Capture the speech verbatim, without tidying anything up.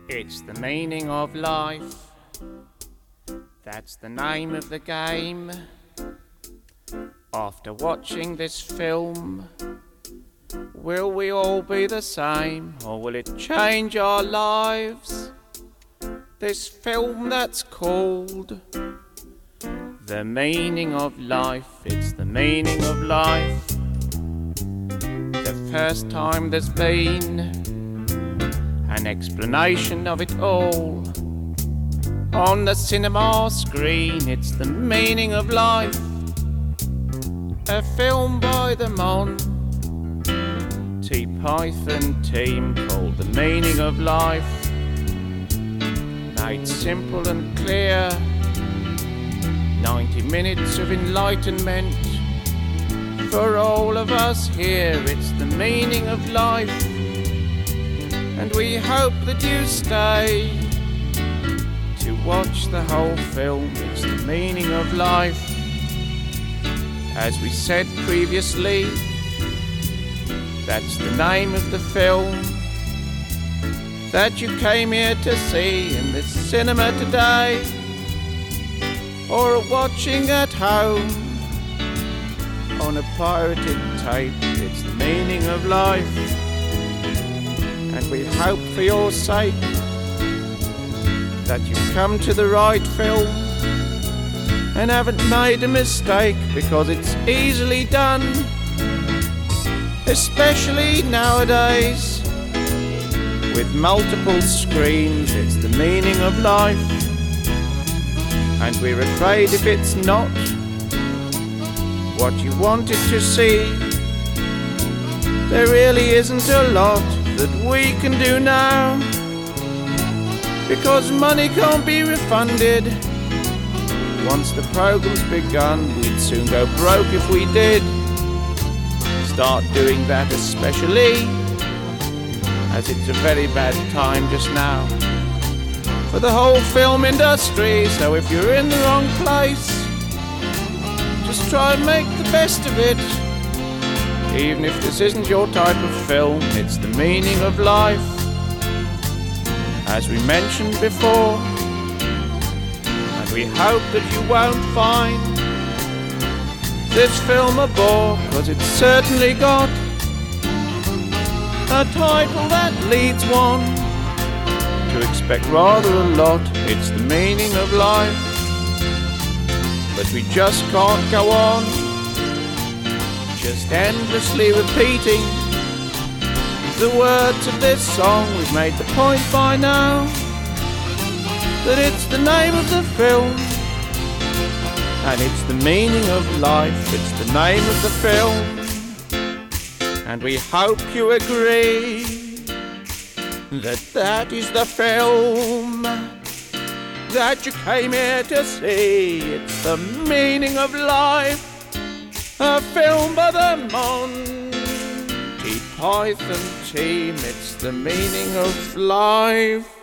It's the meaning of life. That's the name of the game. After watching this film, will we all be the same, or will it change our lives? This film that's called The Meaning of Life. It's the meaning of life. The first time there's been an explanation of it all on the cinema screen. It's the meaning of life. A film by the Monty Python team called The Meaning of Life. Made simple and clear, ninety minutes of enlightenment for all of us here. It's the meaning of life, and we hope that you stay to watch the whole film. It's the meaning of life. As we said previously, that's the name of the film that you came here to see in this cinema today, or watching at home on a pirated tape. It's the meaning of life, and we hope for your sake that you've come to the right film and haven't made a mistake, because it's easily done, especially nowadays with multiple screens. It's the meaning of life, and we're afraid if it's not what you wanted to see, there really isn't a lot that we can do now, because money can't be refunded. Once the program's begun, we'd soon go broke if we did start doing that, especially as it's a very bad time just now for the whole film industry. So if you're in the wrong place, just try and make the best of it. Even if this isn't your type of film, it's the meaning of life. As we mentioned before, and we hope that you won't find this film a bore, cause it's certainly got a title that leads one to expect rather a lot. It's the meaning of life, but we just can't go on just endlessly repeating the words of this song. We've made the point by now that it's the name of the film, and it's the meaning of life. It's the name of the film, and we hope you agree that that is the film that you came here to see. It's the meaning of life, a film by the Monty Python team. It's the meaning of life.